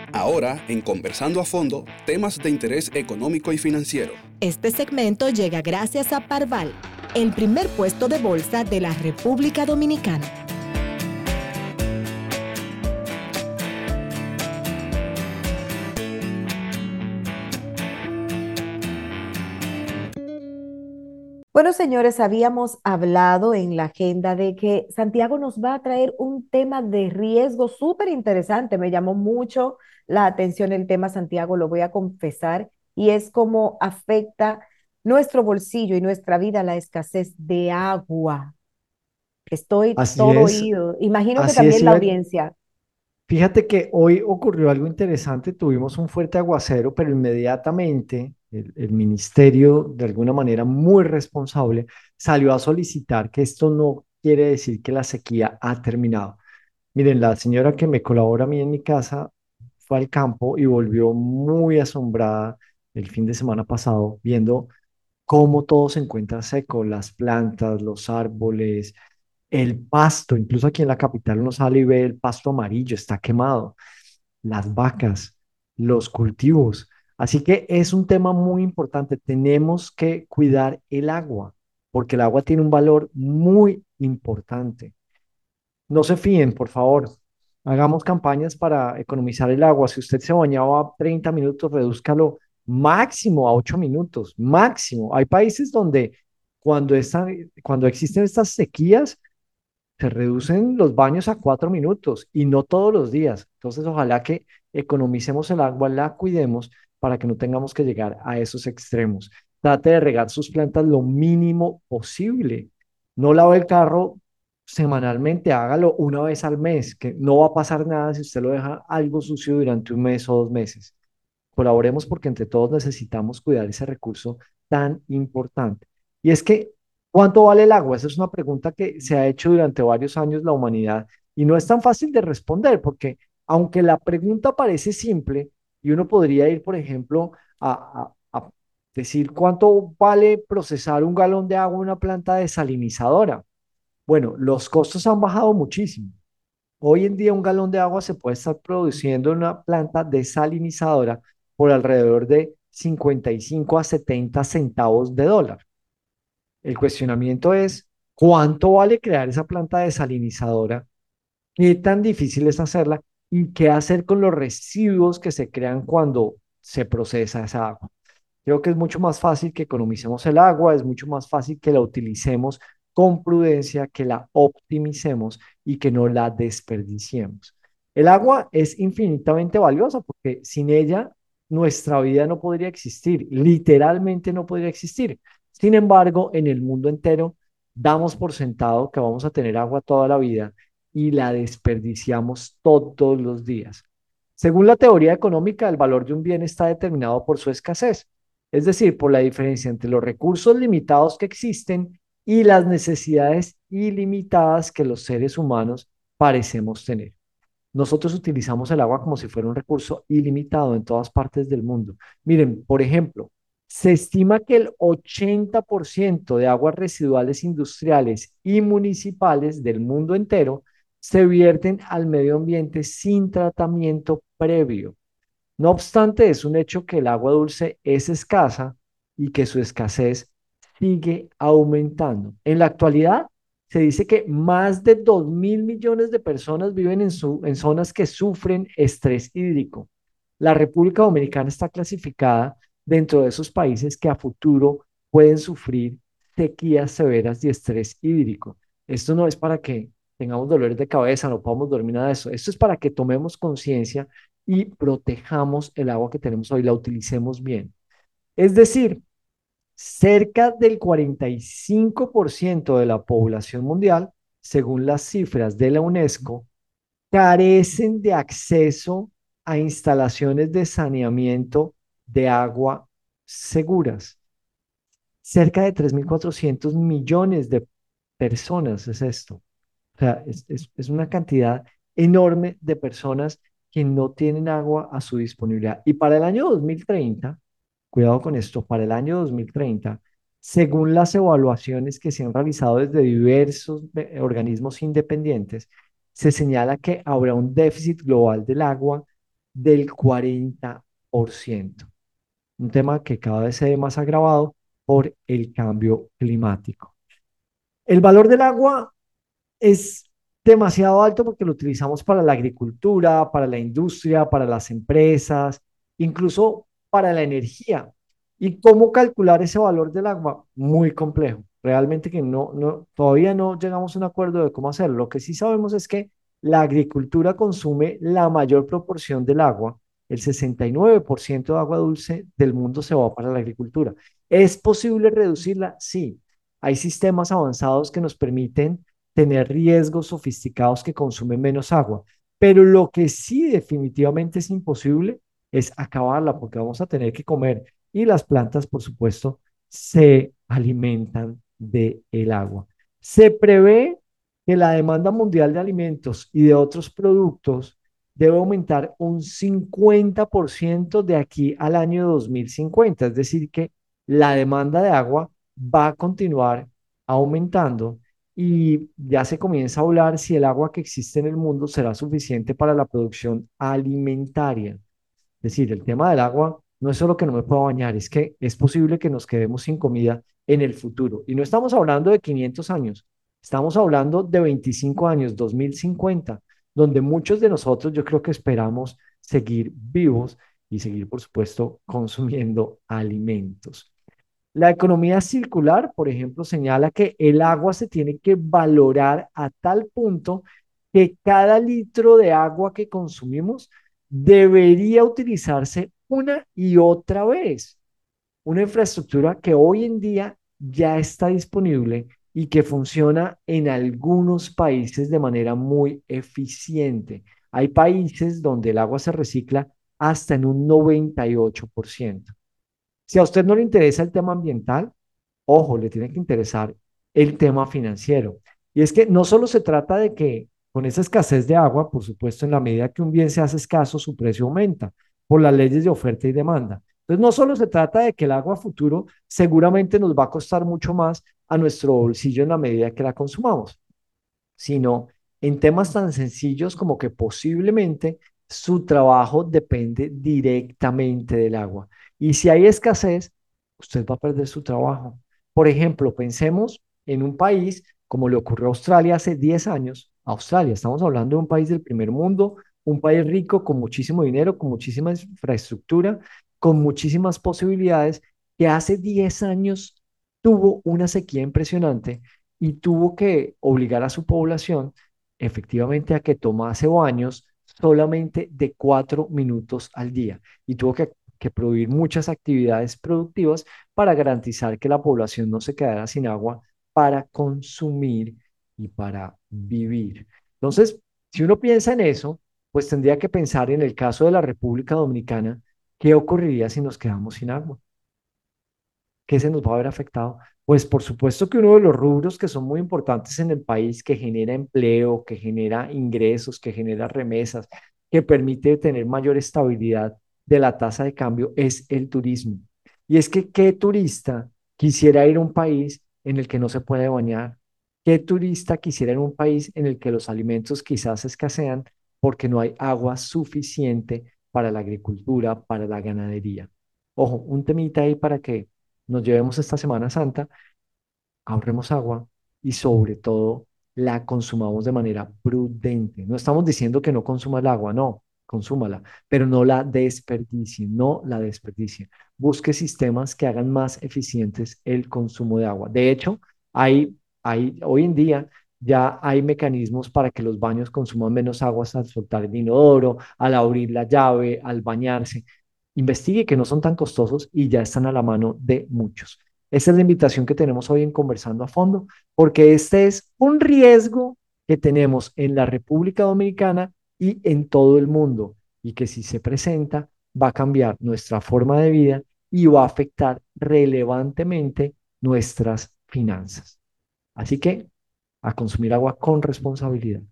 Ahora, en Conversando a Fondo, temas de interés económico y financiero. Este segmento llega gracias a Parval, el primer puesto de bolsa de la República Dominicana. Bueno, señores, habíamos hablado en la agenda de que Santiago nos va a traer un tema de riesgo súper interesante. Me llamó mucho la atención el tema, Santiago, lo voy a confesar, y es cómo afecta nuestro bolsillo y nuestra vida la escasez de agua. Estoy Así todo es, oído. Imagino que así es, también la Iván. audiencia. Fíjate que hoy ocurrió algo interesante, tuvimos un fuerte aguacero, pero inmediatamente el ministerio, de alguna manera muy responsable, salió a solicitar que esto no quiere decir que la sequía ha terminado. Miren, la señora que me colabora a mí en mi casa fue al campo y volvió muy asombrada el fin de semana pasado viendo cómo todo se encuentra seco, las plantas, los árboles, el pasto, incluso aquí en la capital uno sale y ve el pasto amarillo, está quemado, las vacas, los cultivos. Así que es un tema muy importante. Tenemos que cuidar el agua, porque el agua tiene un valor muy importante. No se fíen, por favor. Hagamos campañas para economizar el agua. Si usted se bañaba 30 minutos, redúzcalo máximo a 8 minutos, máximo. Hay países donde cuando existen estas sequías, se reducen los baños a 4 minutos y no todos los días. Entonces, ojalá que economicemos el agua, la cuidemos para que no tengamos que llegar a esos extremos. Trate de regar sus plantas lo mínimo posible. No lave el carro semanalmente, hágalo una vez al mes, que no va a pasar nada si usted lo deja algo sucio durante un mes o 2 meses. Colaboremos porque entre todos necesitamos cuidar ese recurso tan importante. Y es que, ¿cuánto vale el agua? Esa es una pregunta que se ha hecho durante varios años la humanidad y no es tan fácil de responder porque aunque la pregunta parece simple y uno podría ir, por ejemplo, a decir cuánto vale procesar un galón de agua en una planta desalinizadora. Bueno, los costos han bajado muchísimo. Hoy en día un galón de agua se puede estar produciendo en una planta desalinizadora por alrededor de 55 a 70 centavos de dólar. El cuestionamiento es, ¿cuánto vale crear esa planta desalinizadora? ¿Qué tan difícil es hacerla? ¿Y qué hacer con los residuos que se crean cuando se procesa esa agua? Creo que es mucho más fácil que economicemos el agua, es mucho más fácil que la utilicemos con prudencia, que la optimicemos y que no la desperdiciemos. El agua es infinitamente valiosa porque sin ella nuestra vida no podría existir, literalmente no podría existir. Sin embargo, en el mundo entero damos por sentado que vamos a tener agua toda la vida y la desperdiciamos todos los días. Según la teoría económica, el valor de un bien está determinado por su escasez, es decir, por la diferencia entre los recursos limitados que existen y las necesidades ilimitadas que los seres humanos parecemos tener. Nosotros utilizamos el agua como si fuera un recurso ilimitado en todas partes del mundo. Miren, por ejemplo, se estima que el 80% de aguas residuales industriales y municipales del mundo entero se vierten al medio ambiente sin tratamiento previo. No obstante, es un hecho que el agua dulce es escasa y que su escasez sigue aumentando. En la actualidad, se dice que más de 2.000 millones de personas viven en zonas que sufren estrés hídrico. La República Dominicana está clasificada dentro de esos países que a futuro pueden sufrir sequías severas y estrés hídrico. Esto no es para que tengamos dolores de cabeza, no podamos dormir, nada de eso. Esto es para que tomemos conciencia y protejamos el agua que tenemos hoy, la utilicemos bien. Es decir, cerca del 45% de la población mundial, según las cifras de la UNESCO, carecen de acceso a instalaciones de saneamiento de agua seguras. Cerca de 3.400 millones de personas es esto. O sea, es una cantidad enorme de personas que no tienen agua a su disponibilidad. Y para el año 2030, cuidado con esto, para el año 2030, según las evaluaciones que se han realizado desde diversos organismos independientes, se señala que habrá un déficit global del agua del 40%. Un tema que cada vez se ve más agravado por el cambio climático. El valor del agua es demasiado alto porque lo utilizamos para la agricultura, para la industria, para las empresas, incluso para la energía. ¿Y cómo calcular ese valor del agua? Muy complejo. Realmente que todavía no llegamos a un acuerdo de cómo hacerlo. Lo que sí sabemos es que la agricultura consume la mayor proporción del agua. El 69% de agua dulce del mundo se va para la agricultura. ¿Es posible reducirla? Sí. Hay sistemas avanzados que nos permiten tener riesgos sofisticados que consumen menos agua. Pero lo que sí definitivamente es imposible es acabarla porque vamos a tener que comer y las plantas, por supuesto, se alimentan del agua. Se prevé que la demanda mundial de alimentos y de otros productos debe aumentar un 50% de aquí al año 2050, es decir, que la demanda de agua va a continuar aumentando y ya se comienza a hablar si el agua que existe en el mundo será suficiente para la producción alimentaria. Es decir, el tema del agua no es solo que no me puedo bañar, es que es posible que nos quedemos sin comida en el futuro. Y no estamos hablando de 500 años, estamos hablando de 25 años, 2050, donde muchos de nosotros yo creo que esperamos seguir vivos y seguir, por supuesto, consumiendo alimentos. La economía circular, por ejemplo, señala que el agua se tiene que valorar a tal punto que cada litro de agua que consumimos debería utilizarse una y otra vez. Una infraestructura que hoy en día ya está disponible y que funciona en algunos países de manera muy eficiente. Hay países donde el agua se recicla hasta en un 98%. Si a usted no le interesa el tema ambiental, ojo, le tiene que interesar el tema financiero. Y es que no solo se trata de que con esa escasez de agua, por supuesto, en la medida que un bien se hace escaso, su precio aumenta por las leyes de oferta y demanda. Entonces, no solo se trata de que el agua a futuro seguramente nos va a costar mucho más a nuestro bolsillo en la medida que la consumamos, sino en temas tan sencillos como que posiblemente su trabajo depende directamente del agua. Y si hay escasez, usted va a perder su trabajo. Por ejemplo, pensemos en un país como le ocurrió a Australia hace 10 años. Australia, estamos hablando de un país del primer mundo, un país rico con muchísimo dinero, con muchísima infraestructura, con muchísimas posibilidades, que hace 10 años tuvo una sequía impresionante y tuvo que obligar a su población efectivamente a que tomase baños solamente de 4 minutos al día y tuvo que prohibir muchas actividades productivas para garantizar que la población no se quedara sin agua para consumir y para vivir. Entonces, si uno piensa en eso, pues tendría que pensar en el caso de la República Dominicana, ¿qué ocurriría si nos quedamos sin agua? ¿Qué se nos va a ver afectado? Pues por supuesto que uno de los rubros que son muy importantes en el país, que genera empleo, que genera ingresos, que genera remesas, que permite tener mayor estabilidad de la tasa de cambio, es el turismo. Y es que, ¿qué turista quisiera ir a un país en el que no se puede bañar? ¿Qué turista quisiera ir a un país en el que los alimentos quizás escasean porque no hay agua suficiente para la agricultura, para la ganadería? Ojo, un temita ahí para que nos llevemos esta Semana Santa, ahorremos agua y sobre todo la consumamos de manera prudente. No estamos diciendo que no consuma el agua, no, consúmala, pero no la desperdicie, no la desperdicie. Busque sistemas que hagan más eficientes el consumo de agua. De hecho, hoy en día ya hay mecanismos para que los baños consuman menos agua al soltar el inodoro, al abrir la llave, al bañarse. Investigue que no son tan costosos y ya están a la mano de muchos. Esa es la invitación que tenemos hoy en Conversando a Fondo, porque este es un riesgo que tenemos en la República Dominicana y en todo el mundo, y que si se presenta va a cambiar nuestra forma de vida y va a afectar relevantemente nuestras finanzas. Así que a consumir agua con responsabilidad.